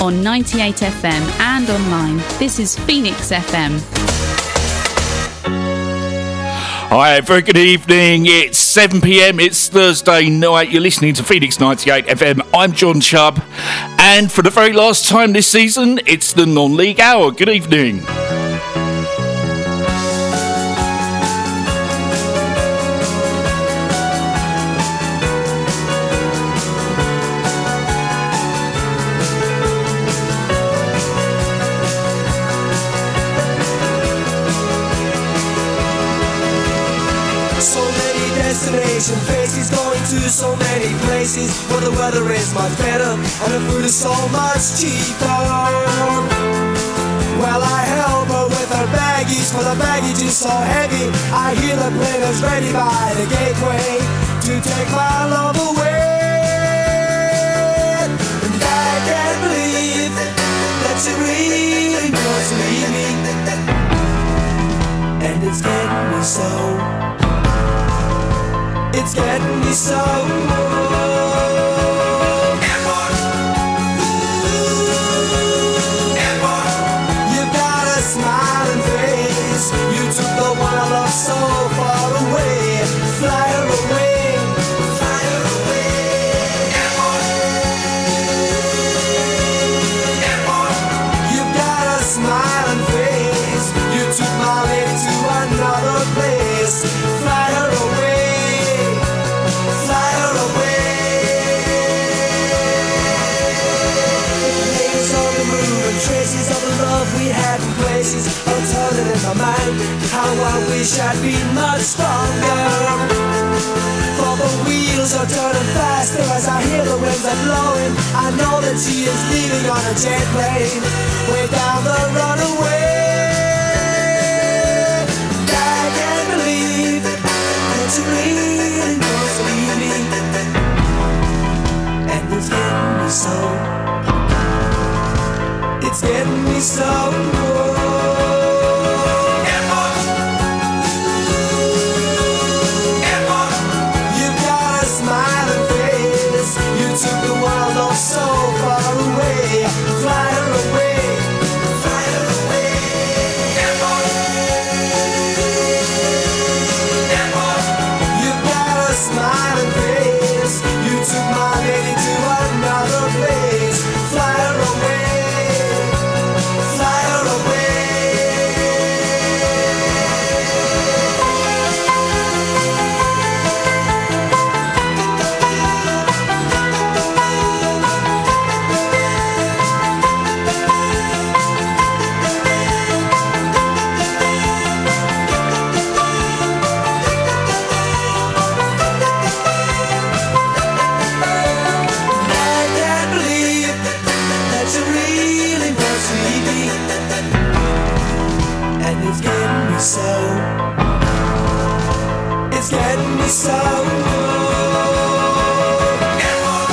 on 98 FM and online. This is Phoenix FM. Hi, very good evening. It's 7 p.m. It's Thursday night. You're listening to Phoenix 98 FM. I'm John Chubb. And for the very last time this season, it's the non-league hour. Good evening. Faces going to so many places where the weather is much better and the food is so much cheaper. Well, I help her with her baggies, for the baggage is so heavy. I hear the players ready by the gateway to take my love away. And I can't believe that she really wants to leave me, and it's getting me so. It's getting me so. Airport. Airport. You got a smiling face. You took the one I love so far away. Fly her away. Fly her away. Airport. Airport. You got a smiling face. You took my lady to another place. Fly her away. Traces of the love we had in places are turning in my mind. How I wish I'd been much stronger. For the wheels are turning faster as I hear the winds are blowing. I know that she is leaving on a jet plane way down the runaway. I can't believe that she really wants to leave me, and it's getting me so. It's getting me so. Airport. Airport. You got a smiling face. You took the world so far away. Fly her away. Fly her away. Airport. Airport. You got a smiling face. You took my lady to another place. Fly her away. So, it's getting me so. Airport.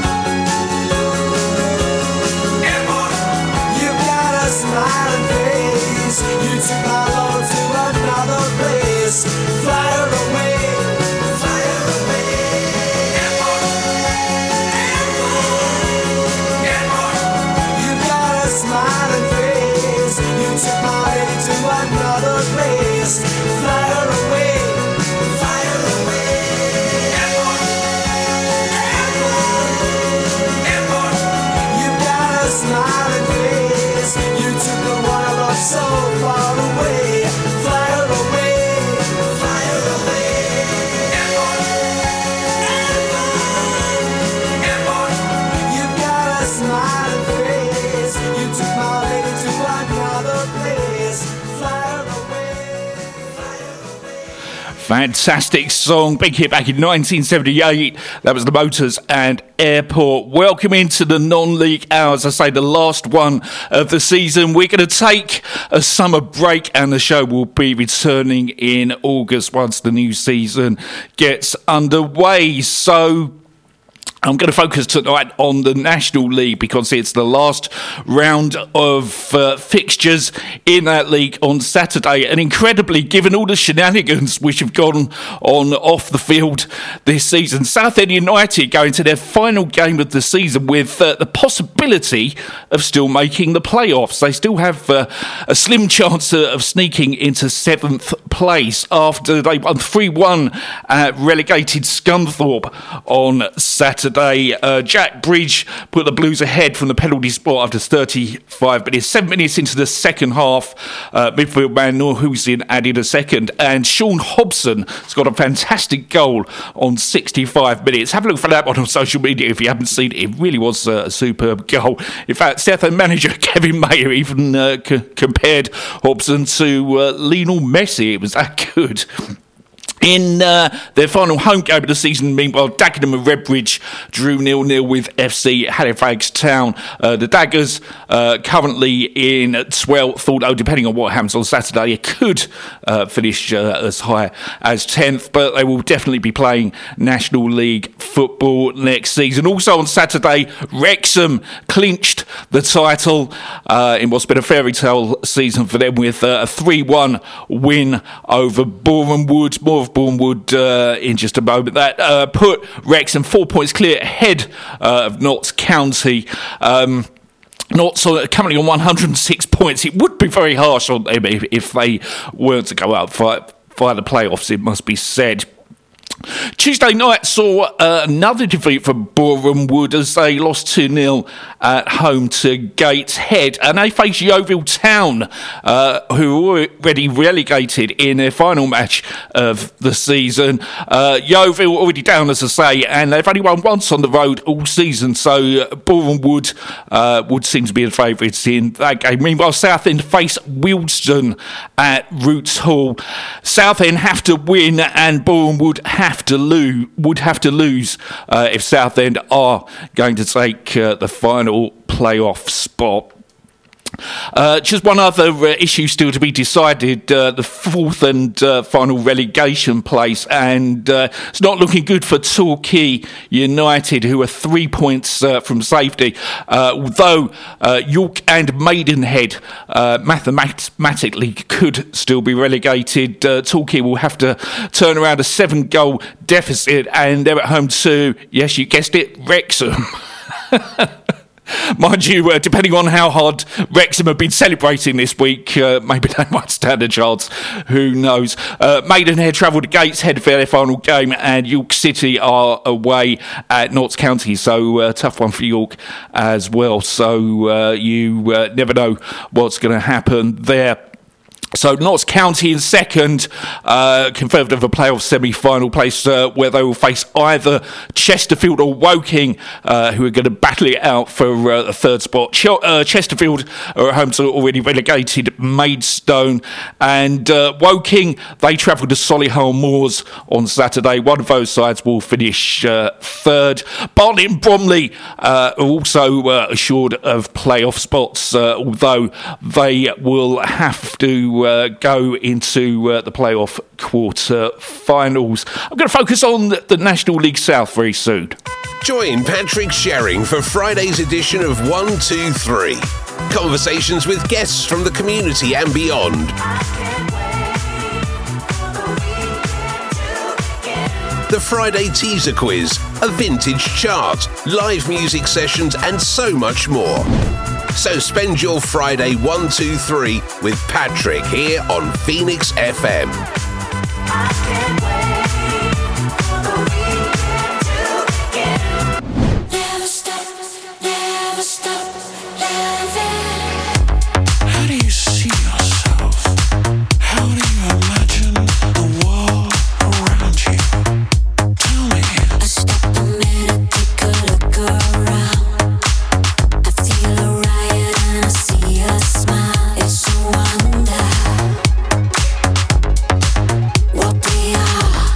Airport. You got a smiling face. You took my love to another place. Fly her away. Fly her away. Airport. Airport. Airport. You got a smiling face. You took my lady to another place. Fly her away, fly her away. Airport, airport, airport. You got a smiling face. You took the one I love so far away. Fly her away, fly her away. Airport, airport, airport. You got a smiling face. You took my lady to another place. Fly her away. Fantastic song, big hit back in 1978. That was the Motors and Airport. Welcome into the non-league hours. I say the last one of the season. We're going to take a summer break and the show will be returning in August once the new season gets underway. So I'm going to focus tonight on the National League because it's the last round of fixtures in that league on Saturday. And incredibly, given all the shenanigans which have gone on off the field this season, Southend United going to their final game of the season with the possibility of still making the playoffs. They still have a slim chance of sneaking into 7th place after they won 3-1 at relegated Scunthorpe on Saturday. Jack Bridge put the Blues ahead from the penalty spot after 35 minutes. 7 minutes into the second half, midfield man Noor Hussein added a second, and Sean Hobson has got a fantastic goal on 65 minutes. Have a look for that one on social media if you haven't seen it. It really was a superb goal. In fact, Southend manager Kevin Mayer even compared Hobson to Lionel Messi. It was that good. In their final home game of the season, meanwhile, Dagenham and Redbridge drew 0-0 with FC Halifax Town. The Daggers currently in 12th, although depending on what happens on Saturday, it could finish as high as 10th, but they will definitely be playing National League football next season. Also on Saturday, Wrexham clinched the title in what's been a fairy tale season for them with a 3-1 win over Boreham Wood. More of Boreham Wood in just a moment. That put Wrexham 4 points clear ahead of Notts County. Notts currently on 106 points. It would be very harsh on them if they weren't to go up via the playoffs, it must be said. Tuesday night saw another defeat for Boreham Wood as they lost 2-0 at home to Gateshead, and they face Yeovil Town, who were already relegated in their final match of the season. Yeovil already down, as I say, and they've only won once on the road all season, so Boreham Wood would seem to be the favourites in that game. Meanwhile, Southend face Wealdstone at Roots Hall. Southend have to win, and Boreham Wood would have to lose if Southend are going to take the final playoff spot. Just one other issue still to be decided, the fourth and final relegation place, and it's not looking good for Torquay United, who are 3 points from safety, although York and Maidenhead mathematically could still be relegated. Torquay will have to turn around a 7-goal deficit, and they're at home to, yes, you guessed it, Wrexham. Mind you, depending on how hard Wrexham have been celebrating this week, maybe they might stand a chance. Who knows? Maidenhead travel to Gateshead for their final game, and York City are away at Notts County, so tough one for York as well. So you never know what's going to happen there. So Notts County in second, confirmed of a playoff semi-final place where they will face either Chesterfield or Woking, who are going to battle it out for the third spot. Chesterfield are at home to already relegated Maidstone, and Woking, they travel to Solihull Moors on Saturday. One of those sides will finish third. Barnet and Bromley are also assured of playoff spots, although they will have to go into the playoff quarter-finals. I'm going to focus on the National League South very soon. Join Patrick Sherring for Friday's edition of 1, 2, 3. Conversations with guests from the community and beyond. The Friday teaser quiz, a vintage chart, live music sessions and so much more. So spend your Friday 1, 2, 3 with Patrick here on Phoenix FM. Never stop loving. How do you see yourself? How do you imagine the world around you? Tell me. I stop a minute, take a look around. I feel a riot and I see a smile. It's a wonder what we are.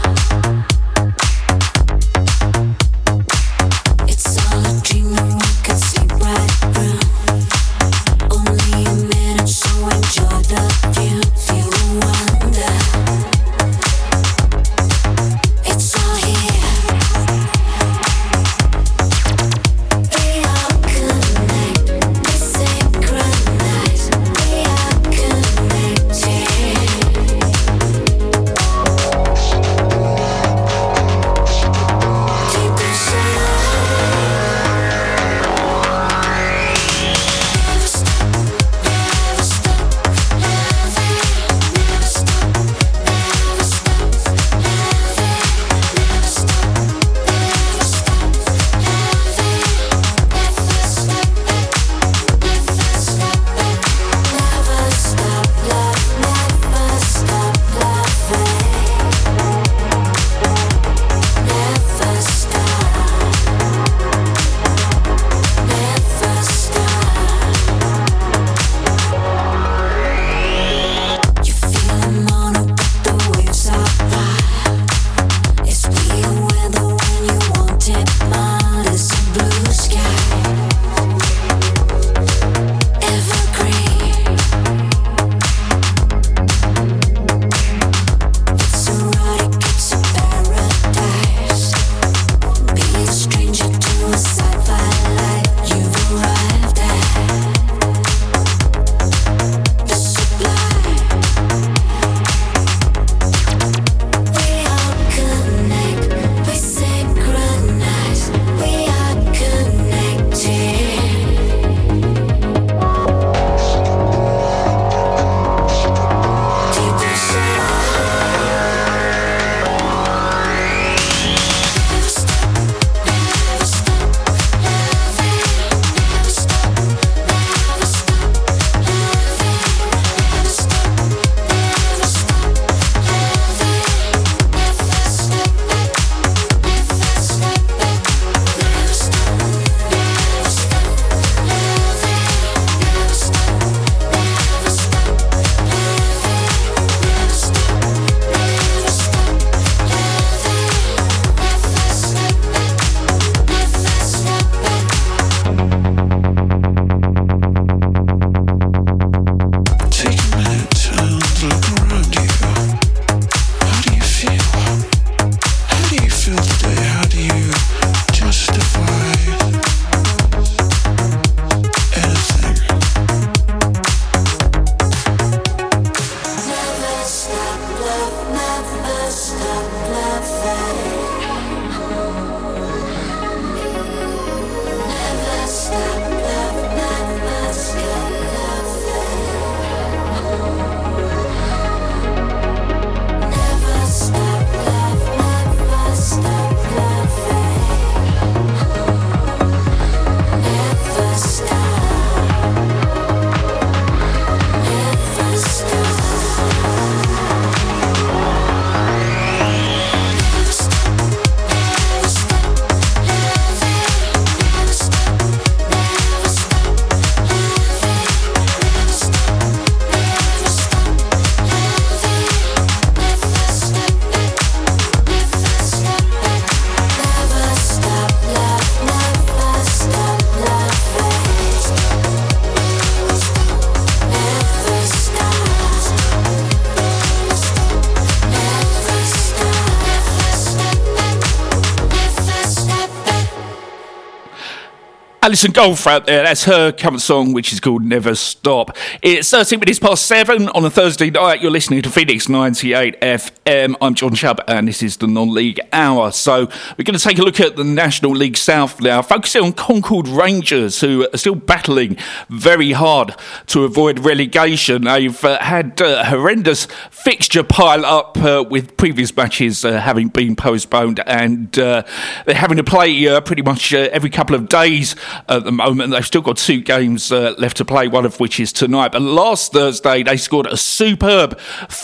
Alison Goldfrapp there, that's her current song, which is called Never Stop. It's 13 minutes past 7 on a Thursday night. You're listening to Phoenix 98 FM. I'm John Chubb, and this is the Non-League Hour. So we're going to take a look at the National League South now, focusing on Concord Rangers, who are still battling very hard to avoid relegation. They've had a horrendous fixture pile up with previous matches having been postponed, and they're having to play pretty much every couple of days at the moment. They've still got 2 games left to play, one of which is tonight. But last Thursday, they scored a superb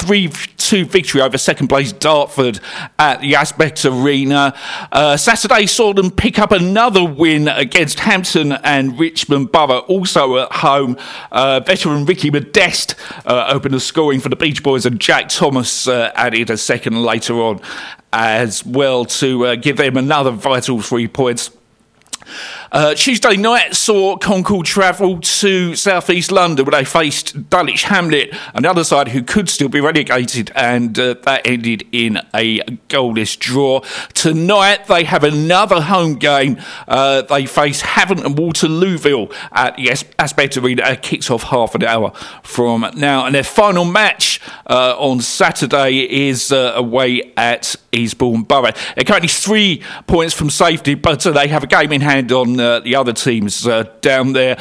3-2 victory over second place Dartford at the Aspect Arena. Saturday saw them pick up another win against Hampton and Richmond Borough, also at home. Veteran Ricky Modeste opened the scoring for the Beach Boys, and Jack Thomas added a second later on as well to give them another vital 3 points. Tuesday night saw Concord travel to South East London, where they faced Dulwich Hamlet, another side who could still be relegated, and that ended in a goalless draw. Tonight they have another home game. They face Havant and Waterlooville at the Aspect Arena. It kicks off half an hour from now, and their final match on Saturday is away at Eastbourne Borough. They're currently 3 points from safety, but they have a game in hand on the other teams down there.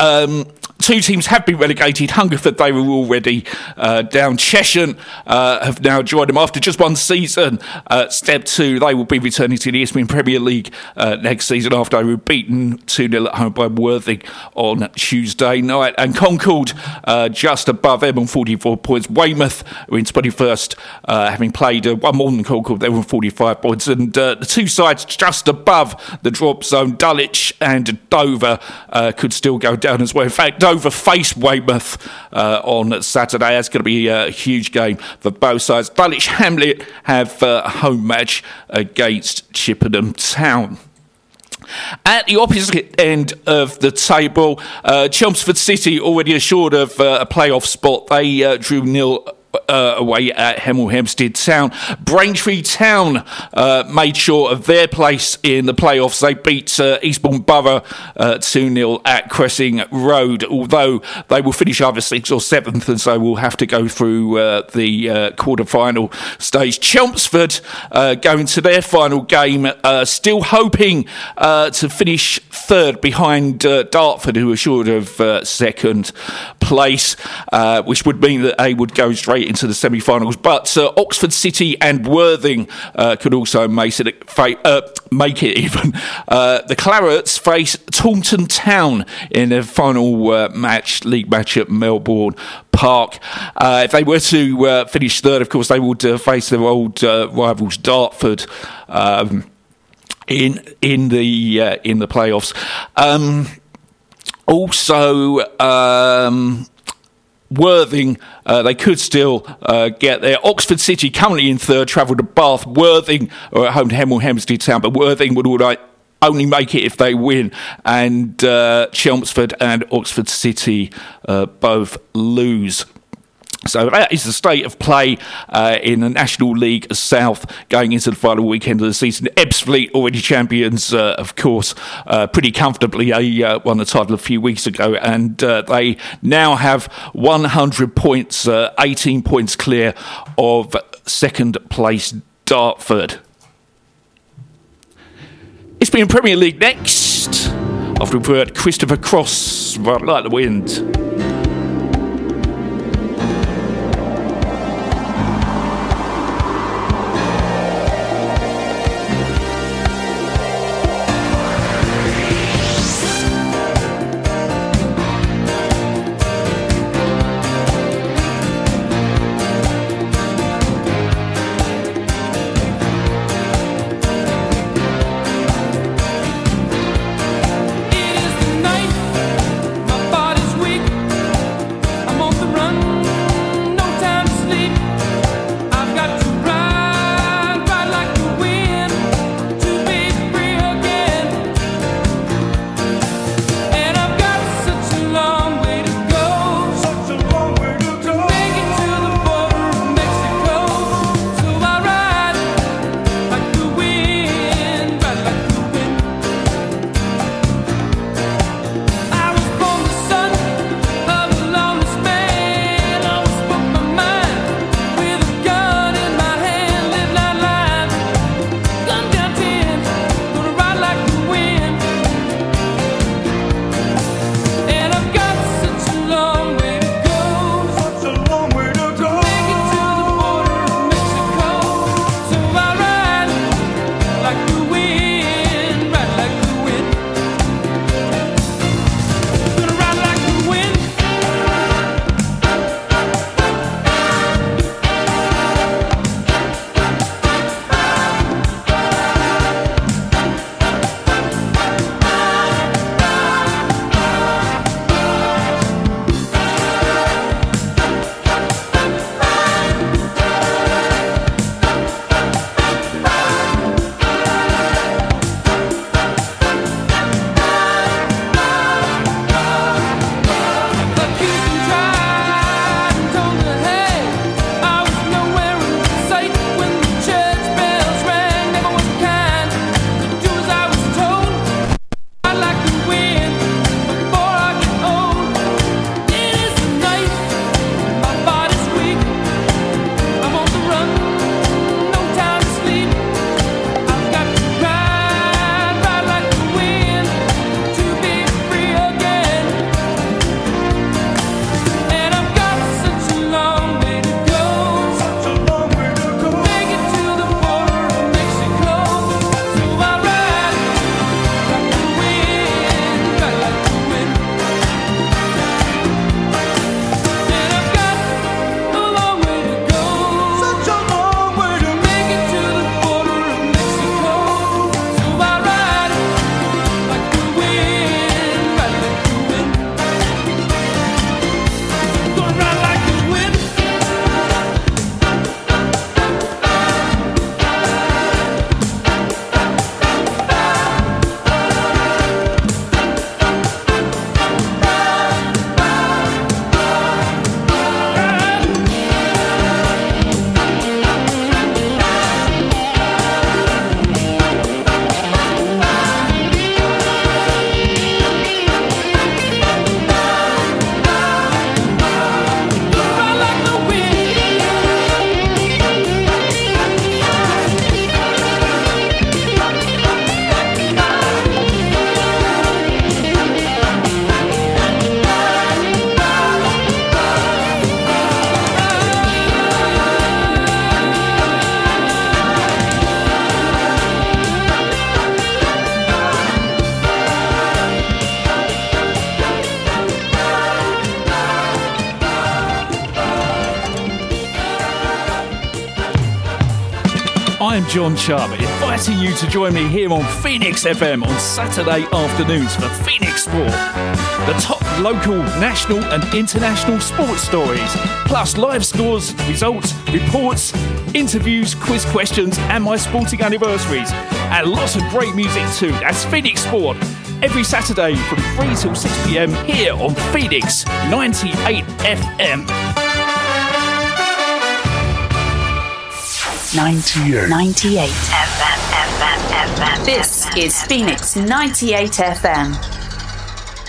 2 teams have been relegated. Hungerford, they were already down. Cheshire have now joined them after just 1 season. Step 2, they will be returning to the Isthmian Premier League next season after they were beaten 2-0 at home by Worthing on Tuesday night. And Concord just above them on 44 points. Weymouth are in 21st, having played 1 more than Concord. They were on 45 points. And the 2 sides just above the drop zone, Dulwich and Dover, could still go down as well. In fact, Dover face Weymouth on Saturday. That's going to be a huge game for both sides. Dulwich Hamlet have a home match against Chippenham Town. At the opposite end of the table, Chelmsford City, already assured of a playoff spot. They drew 0 away at Hemel Hempstead Town. Braintree Town made sure of their place in the playoffs. They beat Eastbourne Borough 2-0 at Cressing Road, although they will finish either 6th or 7th, and so we'll have to go through the quarter-final stage. Chelmsford going to their final game, still hoping to finish 3rd behind Dartford, who are assured of 2nd place, which would mean that they would go straight into the semi-finals. But Oxford City and Worthing could also make it even. The Clarets face Taunton Town in their final league match at Melbourne Park. If they were to finish 3rd, of course, they would face their old rivals Dartford in the playoffs. Worthing, they could still get there. Oxford City, currently in 3rd, travel to Bath. Worthing are at home to Hemel Hempstead Town, but Worthing would only make it if they win. And Chelmsford and Oxford City both lose. So that is the state of play in the National League South going into the final weekend of the season. Ebbsfleet, already champions, of course, pretty comfortably. They won the title a few weeks ago, and they now have 100 points, 18 points clear of second place Dartford. It's been Premier League next. After we've heard Christopher Cross, Ride Like the Wind. I'm John Chubb, inviting you to join me here on Phoenix FM on Saturday afternoons for Phoenix Sport. The top local, national and international sports stories, plus live scores, results, reports, interviews, quiz questions and my sporting anniversaries. And lots of great music too. That's Phoenix Sport. Every Saturday from 3 till 6 p.m. here on Phoenix 98 FM. 98 FM. This is Phoenix 98 FM.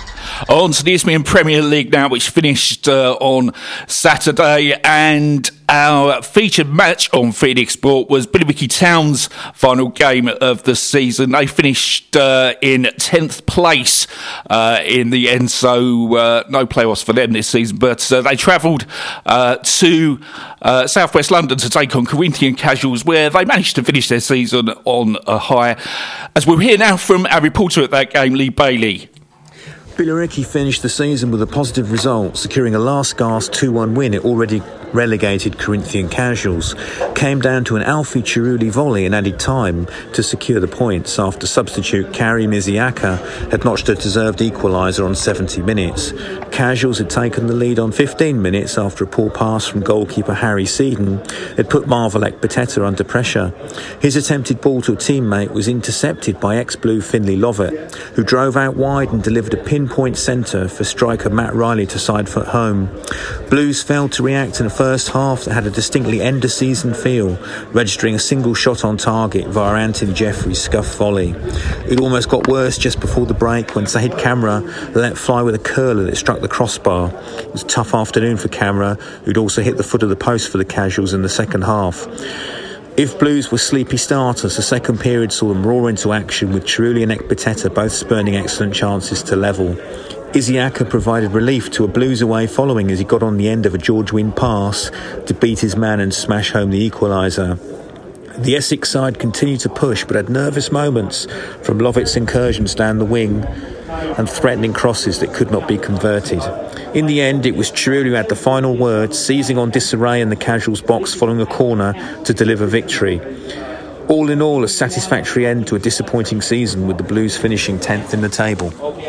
On to the Isthmian Premier League now, which finished on Saturday, and our featured match on Phoenix Sport was Billericay Town's final game of the season. They finished in 10th place in the end, so no playoffs for them this season. But they travelled to South West London to take on Corinthian Casuals, where they managed to finish their season on a high. As we'll hear now from our reporter at that game, Lee Bailey. Billericay finished the season with a positive result, securing a last-gasp 2-1 win at already relegated Corinthian Casuals. Came down to an Alfie Chiruli volley in added time to secure the points after substitute Karim Isiaka had notched a deserved equaliser on 70 minutes. Casuals had taken the lead on 15 minutes after a poor pass from goalkeeper Harry Seedon had put Marvelek Pateta under pressure. His attempted ball to a teammate was intercepted by ex-Blue Finlay Lovett, who drove out wide and delivered a pinpoint centre for striker Matt Riley to side foot home. Blues failed to react in a first half that had a distinctly end-of-season feel, registering a single shot on target via Anthony Jeffrey's scuff volley. It almost got worse just before the break when Zahid Kamra let fly with a curler that struck the crossbar. It was a tough afternoon for Kamra, who'd also hit the foot of the post for the Casuals in the second half. If Blues were sleepy starters, the second period saw them roar into action with Chiruli and Ekpateta both spurning excellent chances to level. Isiaka provided relief to a Blues away following as he got on the end of a George Wynn pass to beat his man and smash home the equaliser. The Essex side continued to push but had nervous moments from Lovett's incursions down the wing and threatening crosses that could not be converted. In the end, it was Chiruli who had the final word, seizing on disarray in the Casuals box following a corner to deliver victory. All in all, a satisfactory end to a disappointing season with the Blues finishing 10th in the table.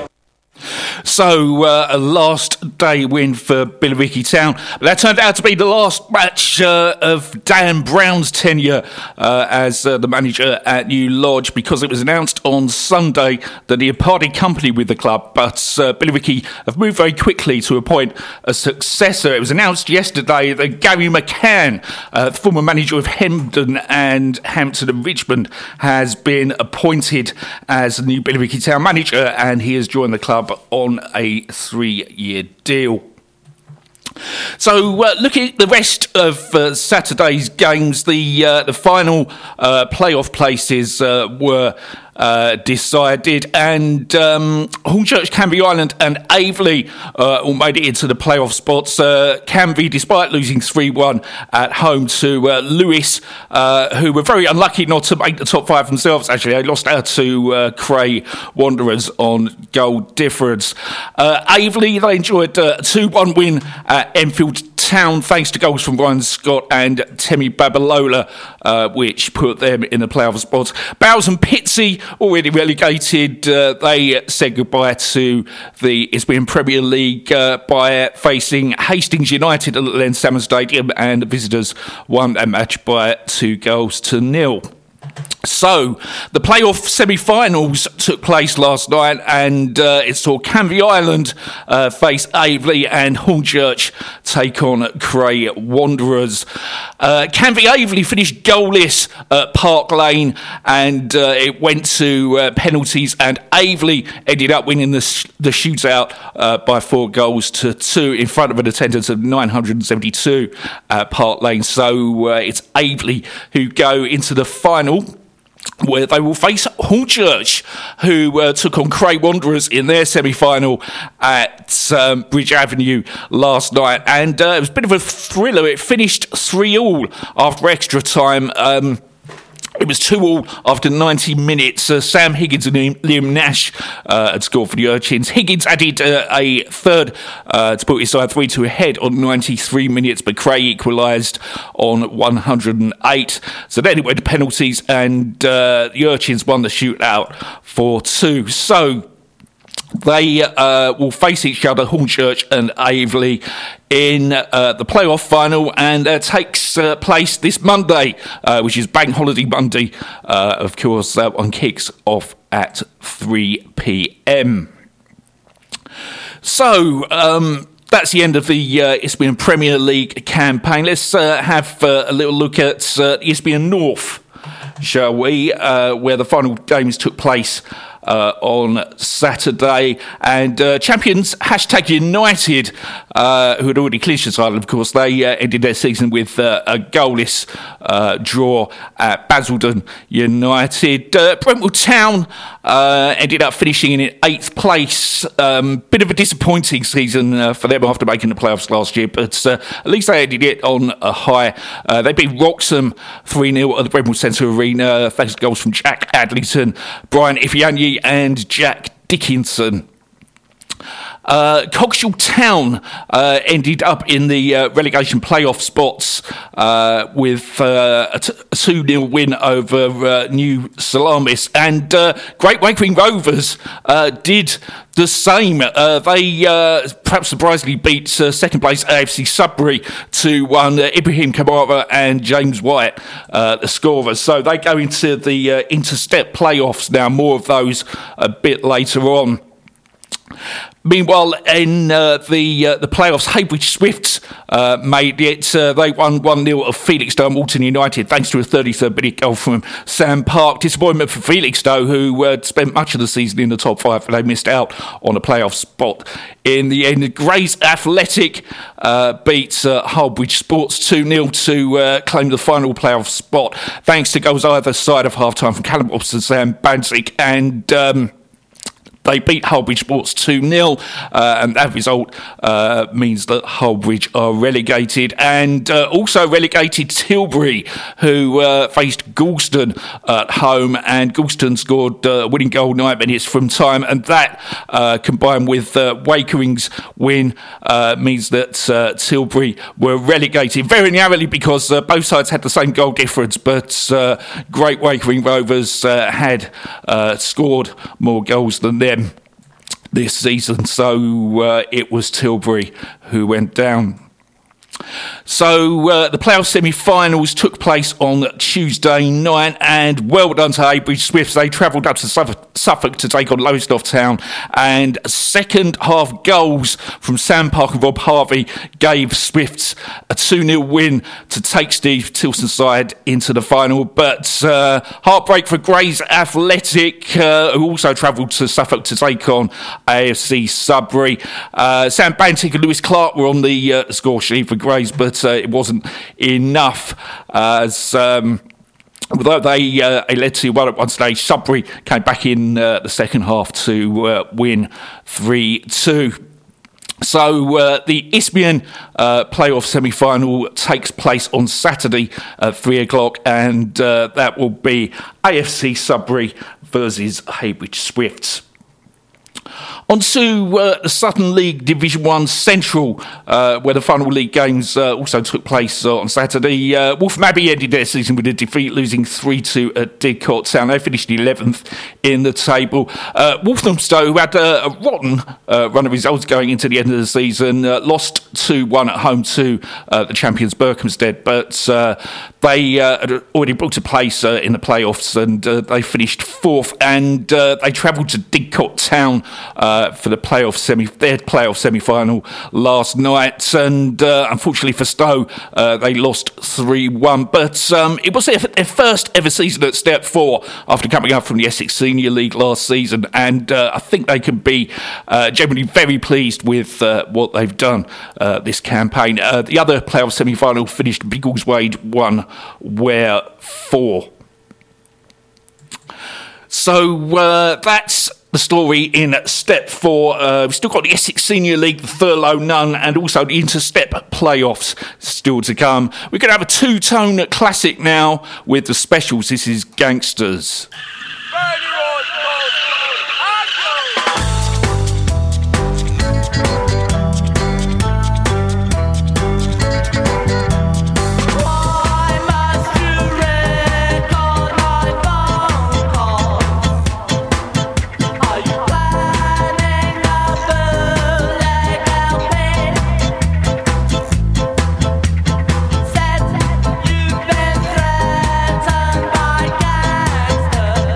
So, a last day win for Billericay Town. But that turned out to be the last match of Dan Brown's tenure as the manager at New Lodge, because it was announced on Sunday that he had parted company with the club. But Billericay have moved very quickly to appoint a successor. It was announced yesterday that Gary McCann, former manager of Hemden and Hampton and Richmond, has been appointed as the new Billericay Town manager, and he has joined the club on a 3-year deal. So, looking at the rest of Saturday's games, the final playoff places were decided, and Hornchurch, Canvey Island and Aveley all made it into the playoff spots. Canvey, despite losing 3-1 at home to Lewis, who were very unlucky not to make the top 5 themselves. Actually, they lost out to Cray Wanderers on goal difference. Aveley, they enjoyed a 2-1 win at Enfield Town, thanks to goals from Ryan Scott and Temi Babalola, which put them in the playoff spots. Bowes and Pitsea, already relegated, they said goodbye to the Isthmian Premier League by facing Hastings United at the Len Salmon Stadium, and the visitors won that match by 2-0. So, the playoff semi-finals took place last night, and it saw Canvey Island face Aveley and Hornchurch take on Cray Wanderers. Canvey Aveley finished goalless at Park Lane, and it went to penalties, and Aveley ended up winning the shootout by 4-2 in front of an attendance of 972 at Park Lane. So it's Aveley who go into the final, where they will face Hornchurch, who took on Cray Wanderers in their semi-final at Bridge Avenue last night. And it was a bit of a thriller. It finished 3-3 after extra time. It was 2-2 after 90 minutes. Sam Higgins and Liam Nash had scored for the Urchins. Higgins added a third to put his side 3-2 ahead on 93 minutes, but Cray equalised on 108. So then it went to penalties, and the Urchins won the shootout 4-2. So they will face each other, Hornchurch and Aveley, in the playoff final, and takes place this Monday, which is Bank Holiday Monday. Of course, that one kicks off at 3 p.m. So, that's the end of the Isthmian Premier League campaign. Let's have a little look at Isthmian North, shall we, where the final games took place on Saturday. And champions #United, who had already clinched the title, of course, they ended their season with a goalless draw at Basildon United. Brentwood Town ended up finishing in 8th place. Bit of a disappointing season for them after making the playoffs last year, but at least they ended it on a high. They beat Wroxham 3-0 at the Brentwood Centre Arena, thanks to goals from Jack Adlington, Brian Ifeanyi and Jack Dickinson. Coggeshall Town ended up in the relegation playoff spots with a 2-0 win over New Salamis, and Great Wakering Rovers did the same. They perhaps surprisingly beat second place AFC Sudbury 2-1. Ibrahim Kamara and James White the scorers. So they go into the interstep playoffs now. More of those a bit later on. Meanwhile, in the playoffs, Heybridge Swifts made it. They won 1-0 of Felixstowe and Walton United, thanks to a 33rd minute goal from Sam Park. Disappointment for Felixstowe, who had spent much of the season in the top 5, but they missed out on a playoff spot. In the end, Grays Athletic beat Hullbridge Sports 2-0 to claim the final playoff spot, thanks to goals either side of half-time from Callum Robson and Sam Bansick, and they beat Hullbridge Sports 2-0, and that result means that Hullbridge are relegated. And also relegated Tilbury, who faced Galston at home, and Galston scored a winning goal 9 minutes from time, and that, combined with Wakering's win, means that Tilbury were relegated very narrowly, because both sides had the same goal difference, but Great Wakering Rovers had scored more goals than them this season, so it was Tilbury who went down. So the playoff semi-finals took place on Tuesday night, and well done to Heybridge Swifts. They travelled up to Suffolk to take on Lowestoft Town, and second half goals from Sam Park and Rob Harvey gave Swifts a 2-0 win to take Steve Tilson's side into the final. But heartbreak for Grays Athletic, who also travelled to Suffolk to take on AFC Sudbury. Sam Bantic and Lewis Clark were on the score sheet for Grays, but it wasn't enough, as although they led 2-1 at one stage, Sudbury came back in the second half to win 3-2. So the Isthmian playoff semi-final takes place on Saturday at 3 o'clock, and that will be AFC Sudbury versus Heybridge Swifts. On to the Southern League Division 1 Central, where the final league games also took place on Saturday. Waltham Abbey ended their season with a defeat, losing 3-2 at Didcot Town. They finished 11th in the table. Walthamstow, who had a rotten run of results going into the end of the season, lost 2-1 at home to the champions Berkhamsted, but they had already booked a place in the playoffs, and they finished 4th, and they travelled to Didcot Town for the their playoff semi-final last night, and unfortunately for Stowe, they lost 3-1. But it was their first ever season at Step 4 after coming up from the Essex Senior League last season, and I think they can be generally very pleased with what they've done this campaign. The other playoff semi-final finished Biggleswade 1, Ware 4. So that's the story in Step 4. We've still got the Essex Senior League, the Thurlow Nunn, and also the Interstep playoffs still to come. We're going to have a two-tone classic now with the specials. This is Gangsters. Said you've been threatened by gangsters.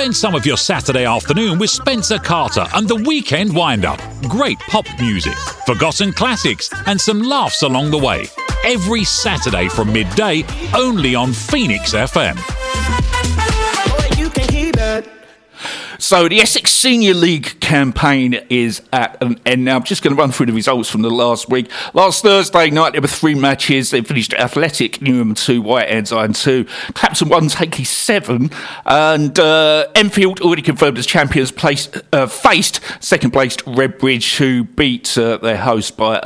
Spend some of your Saturday afternoon with Spencer Carter and the Weekend Wind-Up. Great pop music, forgotten classics, and some laughs along the way. Every Saturday from midday, only on Phoenix FM. You can keep it. So the Essex Senior League campaign is at an end now. I'm just going to run through the results from the last week. Last Thursday night there were 3 matches. They finished Athletic, Newham 2, White Ensign 2, Clapton 1, Takey 7, and Enfield, already confirmed as champions, faced second placed Redbridge, who beat their host by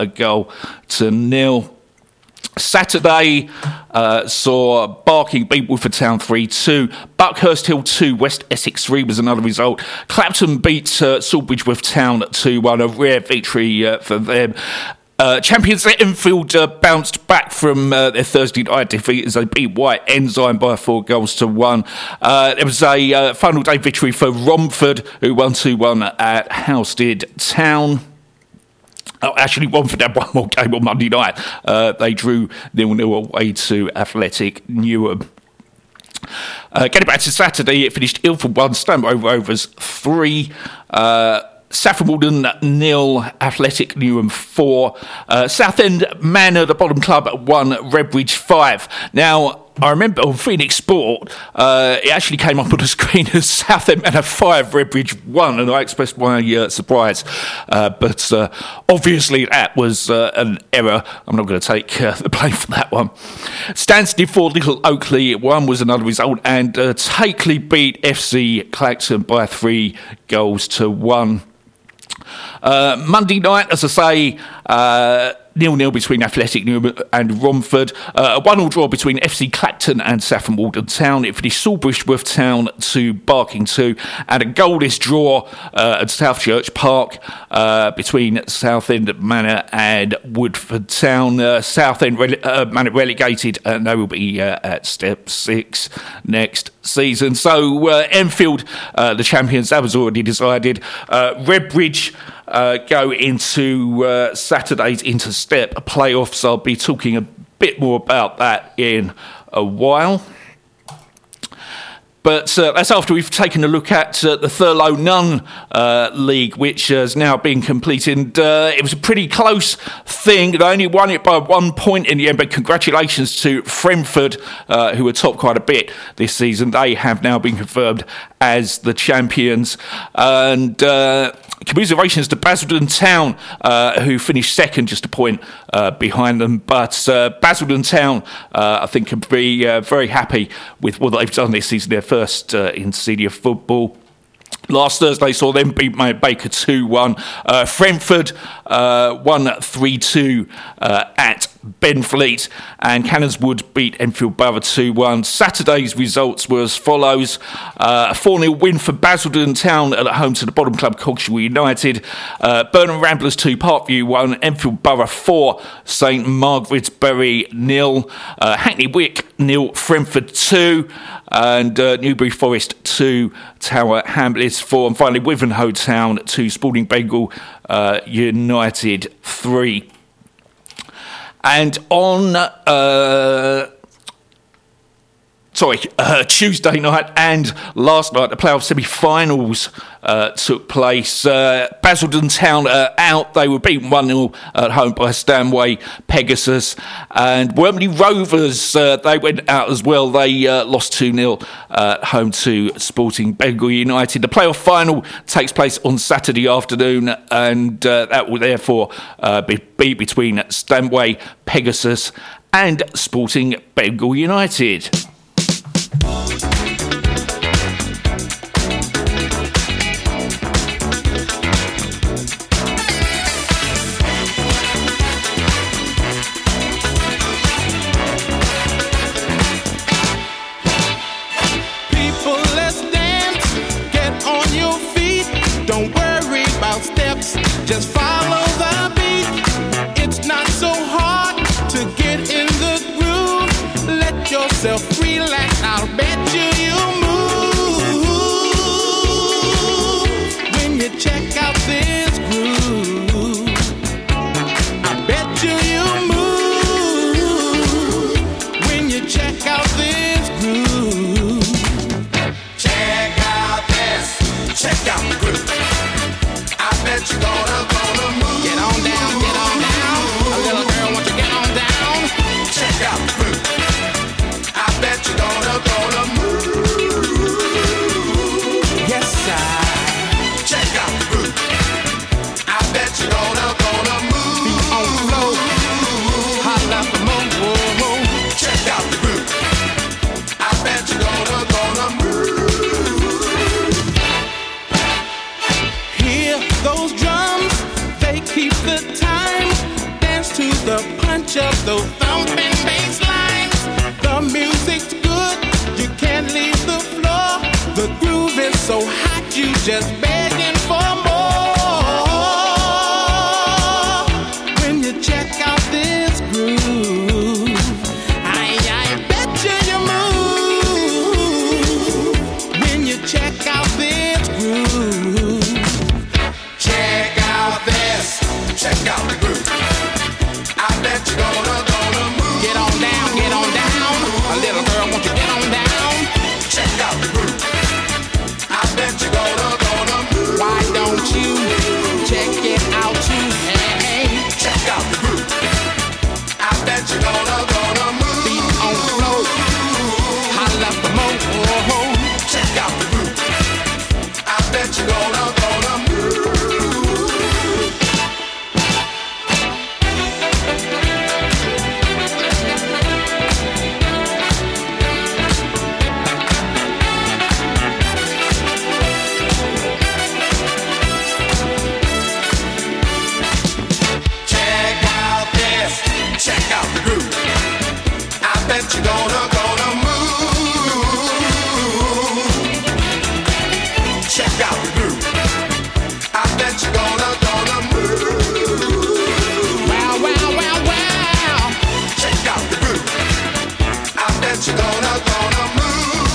1-0. Saturday saw Barking beat Woodford Town 3-2. Buckhurst Hill 2, West Essex 3 was another result. Clapton beat Sawbridge with Town 2-1, a rare victory for them. Champions Enfield bounced back from their Thursday night defeat as they beat White Ensign by 4-1. There was a final day victory for Romford, who won 2-1 at Halstead Town. Oh, actually, Romford had one more game on Monday night. They drew 0-0 away to Athletic Newham. Getting back to Saturday, it finished Ilford 1, Stanmore Rovers 3, Saffron Walden 0, Athletic Newham 4, Southend Manor, the bottom club, 1, Redbridge 5. Now, I remember on Phoenix Sport, it actually came up on the screen as Southend Manor 5, Redbridge 1, and I expressed my surprise. But obviously that was an error. I'm not going to take the blame for that one. Stansted 4, Little Oakley 1 was another result, and Takeley beat FC Clacton by 3-1. Monday night, as I say, 0-0 between Athletic Newham and Romford. A 1-1 draw between FC Clacton and Saffron Walden Town. It finished Sawbridge with Town 2, Barking 2, and a goalless draw at South Church Park between Southend Manor and Woodford Town. Southend Manor relegated, and they will be at Step 6 next season. So Enfield, the champions, that was already decided. Redbridge go into Saturday's Interstep playoffs. I'll be talking a bit more about that in a while. But that's after we've taken a look at the Thurlow Nunn League, which has now been completed. And it was a pretty close thing. They only won it by 1 point in the end, but congratulations to Fremford, who were top quite a bit this season. They have now been confirmed as the champions. And commiserations to Basildon Town, who finished second, just a point behind them. But Basildon Town, I think, can be very happy with what they've done this season. Their first in senior football. Last Thursday saw them beat Baker 2-1. Fremford won 3-2 at Benfleet, and Cannonswood beat Enfield Borough 2-1. Saturday's results were as follows: a 4-0 win for Basildon Town at home to the bottom club Cogswell United. Burnham Ramblers 2, Parkview 1, Enfield Borough 4, St Margaret's Bury 0, Hackney Wick 0, Fremford 2, and Newbury Forest 2, Tower Hamlets 4, and finally Wivenhoe Town 2, Spalding Bengal United 3. And on Tuesday night and last night, the playoff semi-finals took place. Basildon Town out. They were beaten 1-0 at home by Stanway Pegasus. And Wormley Rovers, they went out as well. They lost 2-0 at home to Sporting Bengal United. The playoff final takes place on Saturday afternoon, and that will therefore be between Stanway Pegasus and Sporting Bengal United. Just follow the beat. It's not so hard to get in the groove. Let yourself relax. I'll bet you move when you check out this groove. I bet you move when you check out this groove. Check out this the punch of those thumping bass lines. The music's good, you can't leave the floor. The groove is so hot, you just begging for more. When you check out this groove, I bet you move. When you check out this groove, Check out this, check out the groove. I bet you're gonna move. get on down, get on down. A little girl, won't you get on down? Check out the groove. I bet you're gonna move. Why don't you check it out too? Hey, Check out the groove. I bet you're gonna move. feet on the floor, holla for more. Check out the groove. I bet you're gonna move. Check out this, check out the groove. I bet you're gonna move. Check out the groove. I bet you're gonna move. Wow, wow, wow, wow. Check out the groove. I bet you're gonna move.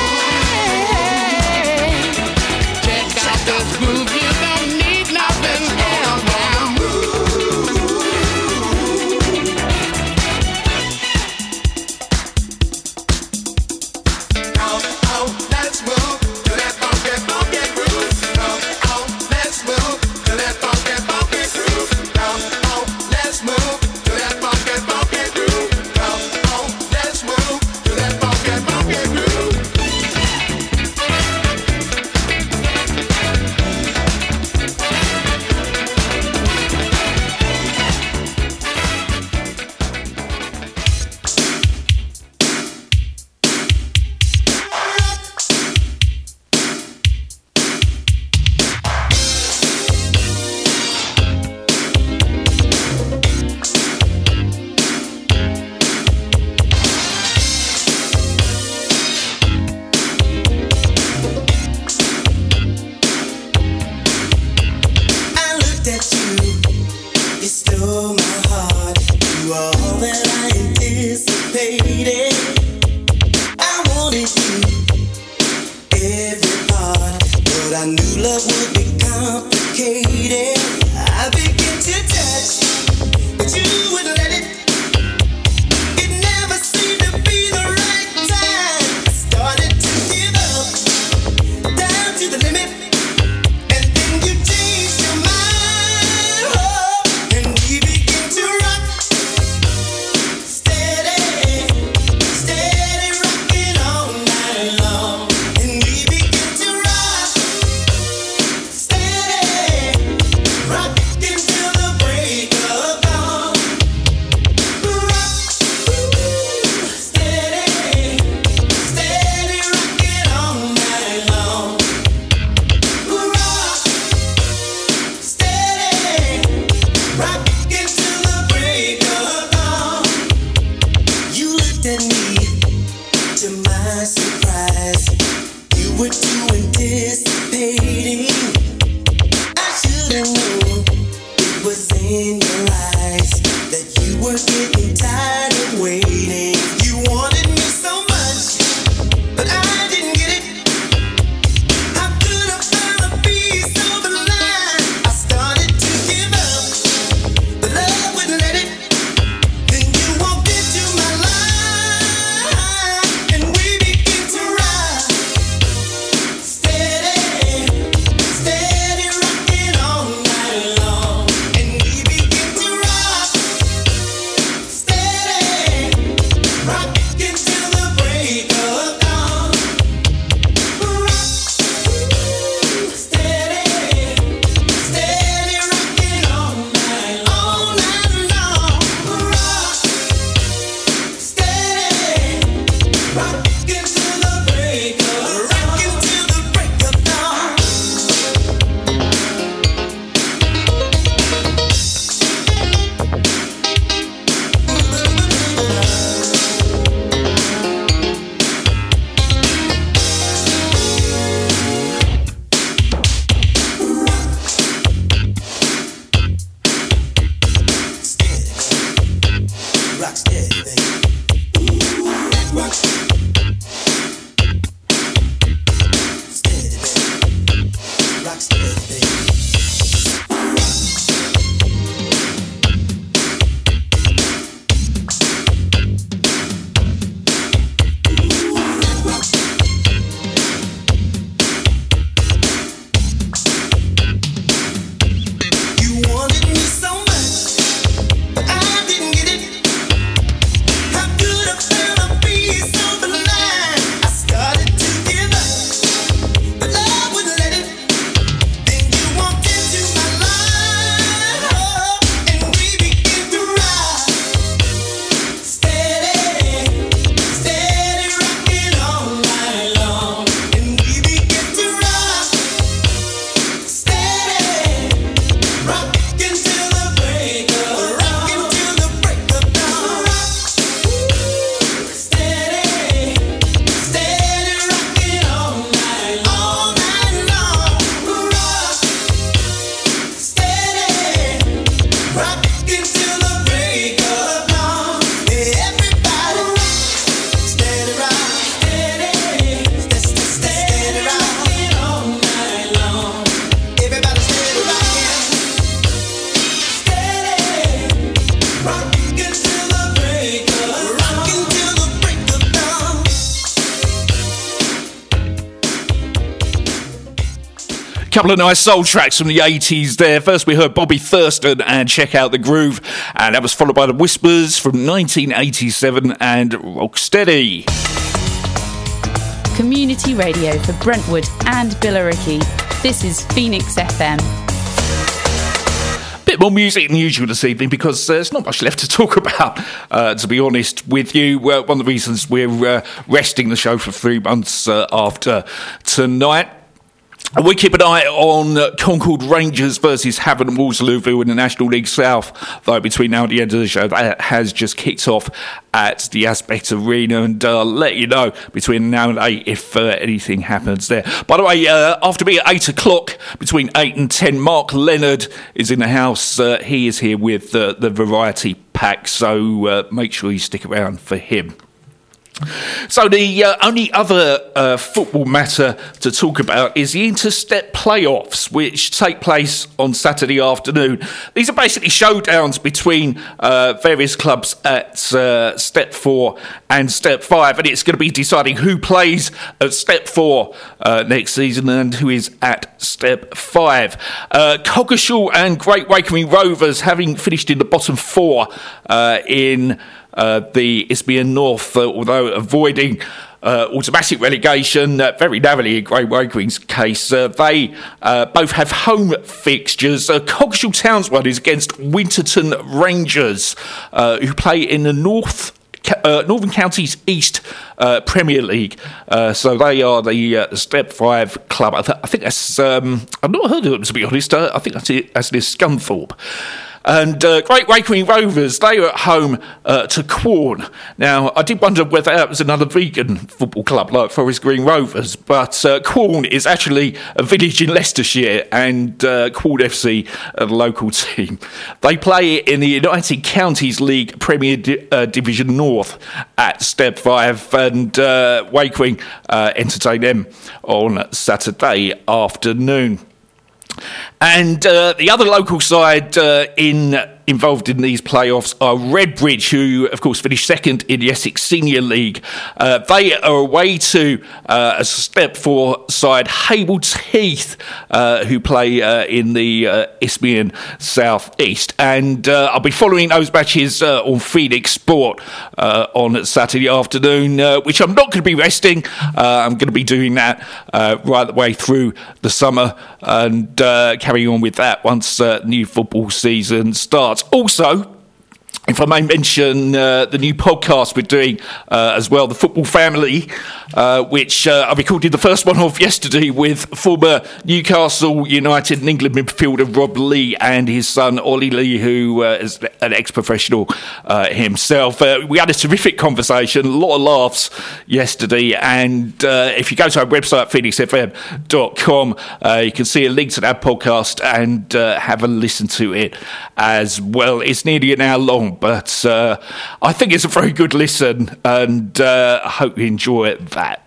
Hey, check out this groove, you don't need nothing else now. Oh, let's move to that funky, funky groove. Oh, let's move to that funky, funky groove. Oh, let's move to that funky, funky groove. Oh, let's move to that funky, funky groove. I looked at you, you stole my heart. You are all that I anticipated. I wanted you, every part, but I knew love would be complicated. I began to touch, but you wouldn't let it. It never seemed to be the right time. I started to give up, down to the limit. And then you changed your mind, oh, and we begin to rock steady. rock steady, baby. Rock steady, baby. Rock steady, baby. Couple of nice soul tracks from the 80s there. First we heard Bobby Thurston and Check Out the Groove, and that was followed by The Whispers from 1987 and Rocksteady. Community radio for Brentwood and Billericay. This is Phoenix FM. Bit more music than usual this evening because there's not much left to talk about, to be honest with you. One of the reasons we're resting the show for 3 months after tonight. We keep an eye on Concord Rangers versus Havant and Waterlooville in the National League South, though between now and the end of the show, that has just kicked off at the Aspect Arena, and I'll let you know between now and 8 if anything happens there. By the way, after me at 8 o'clock, between 8 and 10, Mark Leonard is in the house. He is here with the Variety Pack, so make sure you stick around for him. So the only other football matter to talk about is the Interstep playoffs, which take place on Saturday afternoon. These are basically showdowns between various clubs at Step 4 and Step 5, and it's going to be deciding who plays at Step 4 next season and who is at Step 5. Coggeshall and Great Wakering Rovers, having finished in the bottom 4 in the Isthmian North, although avoiding automatic relegation very narrowly in Great Wakering's case. They both have home fixtures. Coggeshall Town's one is against Winterton Rangers, who play in the Northern Counties East Premier League. So they are the Step 5 club. I think that's... I've not heard of them, to be honest. I think that's near Scunthorpe. And Great Wakering Rovers, they are at home to Quorn. Now, I did wonder whether that was another vegan football club like Forest Green Rovers, but Quorn is actually a village in Leicestershire, and Quorn FC are the local team. They play in the United Counties League Premier Division North at Step 5, and Wakering entertain them on Saturday afternoon. And the other local side involved in these playoffs are Redbridge, who, of course, finished second in the Essex Senior League. They are away to a Step 4 side, Haywards Heath, who play in the Isthmian South East. And I'll be following those matches on Phoenix Sport on Saturday afternoon, which I'm not going to be resting. I'm going to be doing that right the way through the summer and carrying on with that once new football season starts. Also, if I may mention the new podcast we're doing as well, The Football Family, which I recorded the first one of yesterday with former Newcastle United and England midfielder Rob Lee and his son Ollie Lee, who is an ex-professional himself. We had a terrific conversation, a lot of laughs yesterday, and if you go to our website, phoenixfm.com, you can see a link to that podcast and have a listen to it as well. It's nearly an hour long. song, but I think it's a very good listen, and I hope you enjoy that.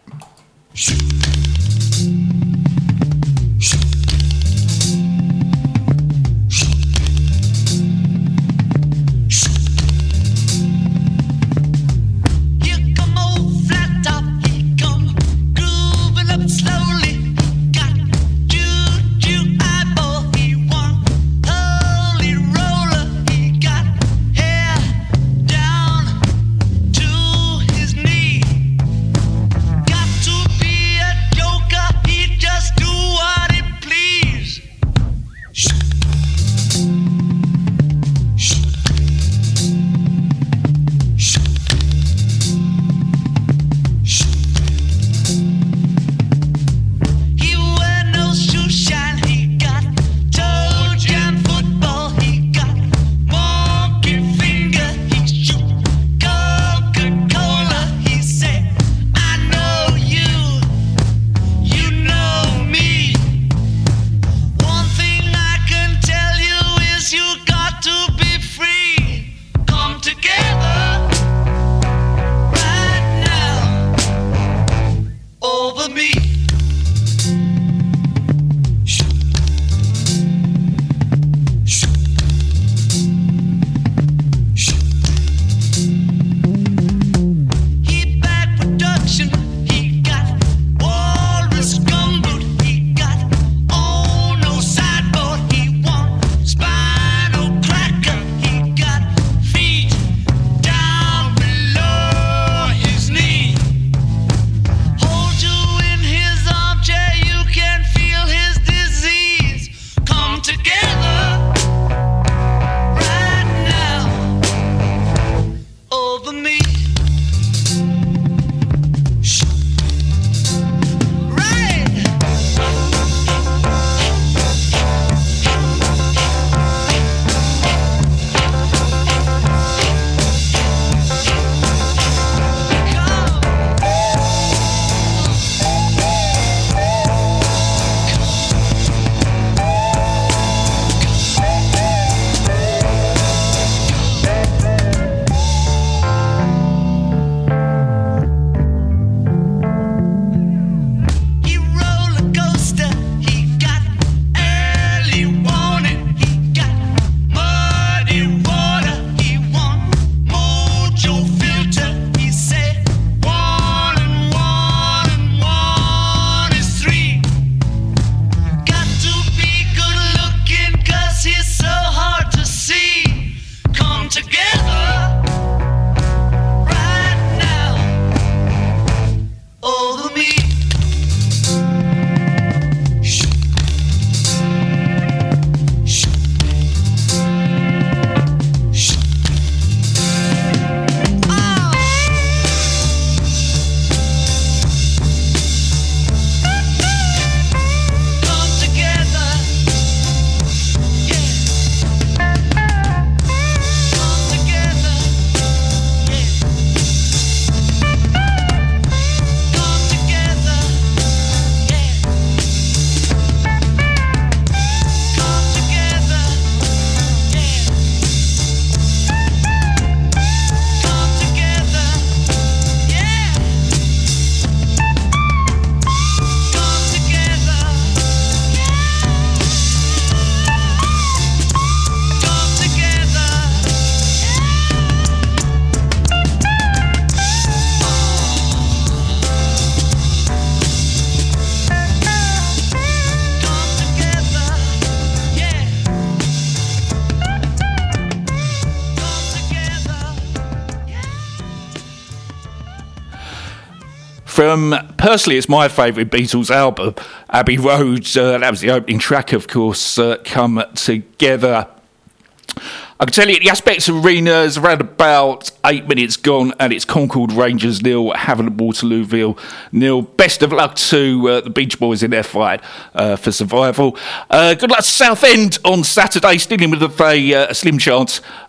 From personally, it's my favourite Beatles album, Abbey Road. That was the opening track, of course, Come Together. I can tell you the Aspects Arena is around about 8 minutes gone, and it's Concord Rangers 0, Havant Waterlooville 0. Best of luck to the Beach Boys in their fight for survival. Good luck to Southend on Saturday, still in with a slim chance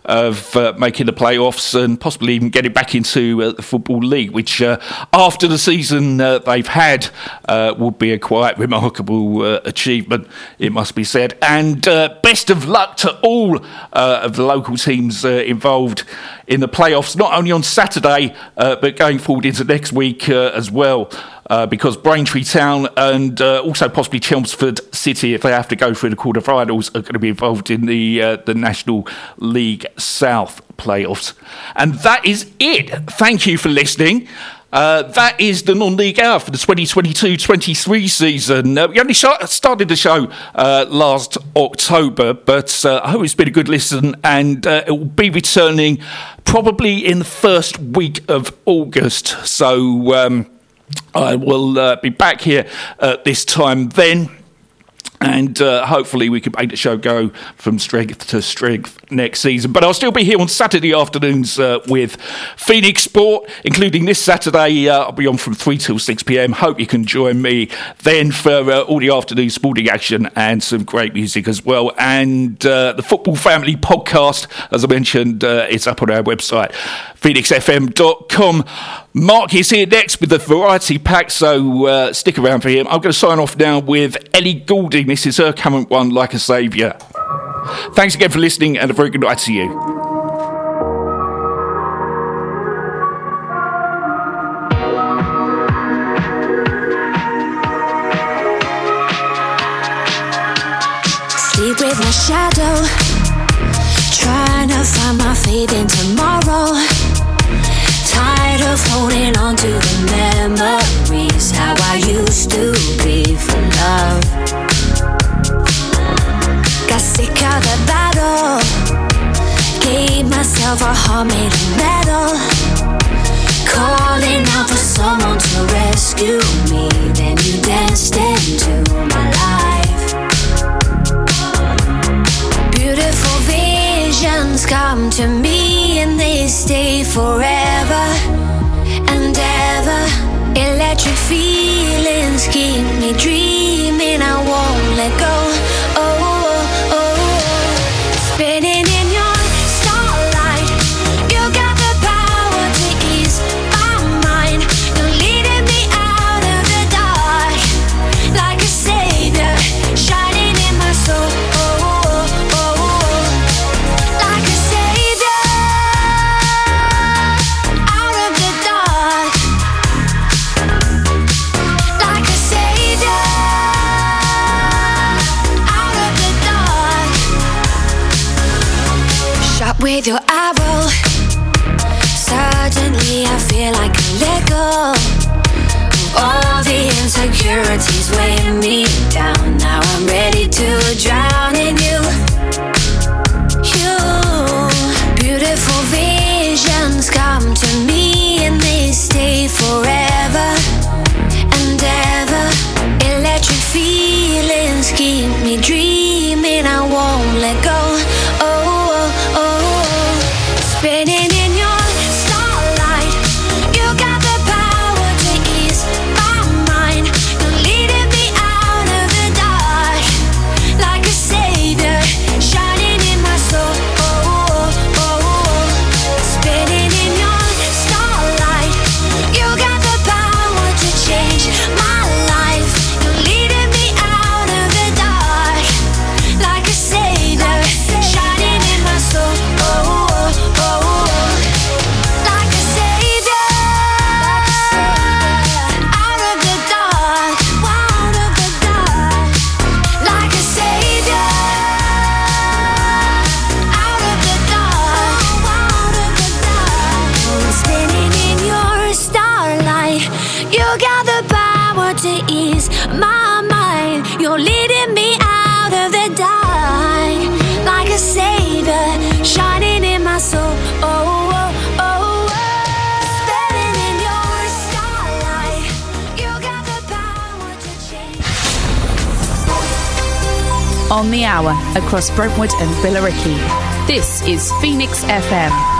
of making the playoffs and possibly even getting back into the Football League, which after the season they've had would be a quite remarkable achievement, it must be said. And best of luck to all of the local teams involved in the playoffs, not only on Saturday, but going forward into next week as well. Because Braintree Town and also possibly Chelmsford City, if they have to go through the quarterfinals, are going to be involved in the National League South playoffs. And that is it. Thank you for listening. That is the Non-League Hour for the 2022-23 season. We only started the show last October, but I hope it's been a good listen, and it will be returning probably in the first week of August. So I will be back here at this time then, and hopefully we can make the show go from strength to strength next season. But I'll still be here on Saturday afternoons with Phoenix Sport, including this Saturday. I'll be on from 3 till 6 p.m. Hope you can join me then for all the afternoon sporting action and some great music as well. And the Football Family podcast, as I mentioned, is up on our website, phoenixfm.com. Mark is here next with the variety pack, so stick around for him. I'm going to sign off now with Ellie Goulding. This is her current one, Like a Saviour. Thanks again for listening, and a very good night to you. Sleep with my shadow, trying to find my faith in tomorrow. Tired of holding on to the memories, how I used to be for love. Got sick of the battle, gave myself a heart made of metal, calling out for someone to rescue me. Then you danced into my life. Beautiful visions come to me and they stay forever and ever. Electric feelings keep me dreaming, I won't let go. Oh, oh, oh. Spinning in your starlight, you got the power to ease my mind. You're leading me out of the dark, like a savior, shining in my soul. With your arrow, suddenly I feel like I let go. All the insecurities weighing me down. Now I'm ready to drown in you. You, beautiful visions come to me and they stay forever and ever. Electric feelings keep me dreaming, I won't let go. Spinning in your starlight, you got the power to ease my mind. You're leading me out of the dark, like a savior, shining in my soul. Spinning in your starlight, you got the power to change my life. You're leading me out of the dark, like a savior, shining in my soul. Ease my mind, you're leading me out of the dark, like a savior, shining in my soul. Oh, oh, oh, oh. Spinning in your starlight, you got the power to change. On the hour across Brentwood and Billericay, this is Phoenix FM.